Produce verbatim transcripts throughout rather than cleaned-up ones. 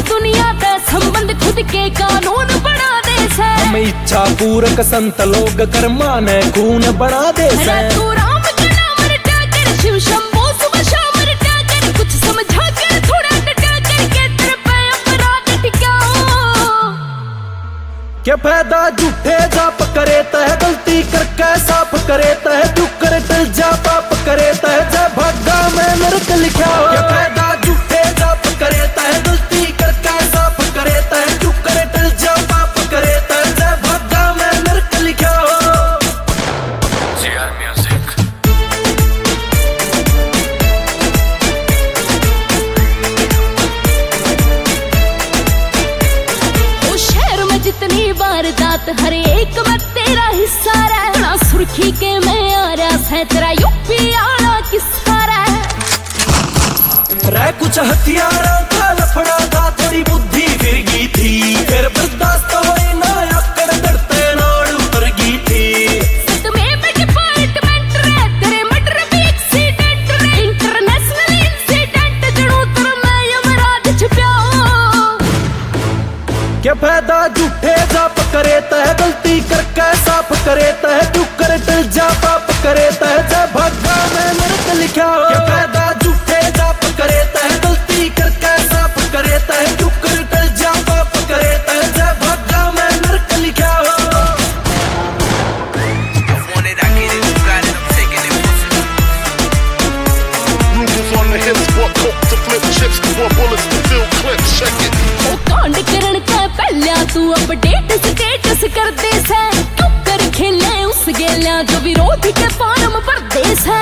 दुनिया का संबंध खुद के कानून बना दे से। हम इच्छा पूरक संत लोग कर्मा ने खून बना दे से। तू राम का नाम रटा कर शिव शंभो सुबह शाम रटा कर कुछ समझा कर थोड़ा डटा कर के तेरे पे अपराध टिकाओ। क्या फायदा झूठे जाप करे तह गलती करके साफ करे तह तू कर टल जा पाप करे तह जा भागा में नरक लिखा। क्या फायदा झूठे जाप करे तह गलती करके साफ करे तह तू कर टल जा पाप करे तह जा भागा में नरक लिखा। शहर में जितनी वारदात हर एक में तेरा हिस्सा रहना सुर्खी के मैं आ रहा है तेरा यूपी आला किस्सा रह रह कुछ हथियारों का लफड़ा था तेरी बुद्धि फिर गई थी फिर बर्दाश्त होई ना आकर डरते नाड़ उतर गई थी। सतमे में डिपार्टमेंट रह तेरे मर्डर भी एक्सीडेंट रह इंटरनेशनल इंसिडेंट जड़ों तर मैं यमराज छुपाऊं। क्या फायदा झूठे जाप करे तह गलती करके साफ करे तह तू कर टल जा पाप करे तह जा भागा में नरक लिखा। क्या फायदा झूठे जाप करे तह गलती करके साफ करे तह तू कर टल जा पाप करे तह जा भागा में नरक लिखा। कांड करण का पहला तू अपडेट स्टेटस कर दे से क्यों कर खेले उस गेला जो विरोधी के फार्म पर देश है।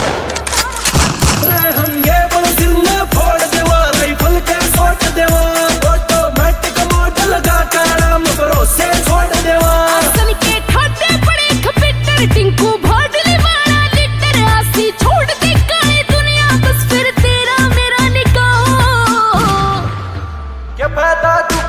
हम ये बड़ दिल में फोड़ देवा राइफल के शॉट देवा ऑटोमेटिक मोड लगा कर राम भरोसे छोड़ देवा। आसन के ठाटे पड़े खपेटर टिंकू भाडली वाला लीटर आसी छोड़ दे काली दुनिया बस फिर तेरा मेरा निकाह। क्या फायदा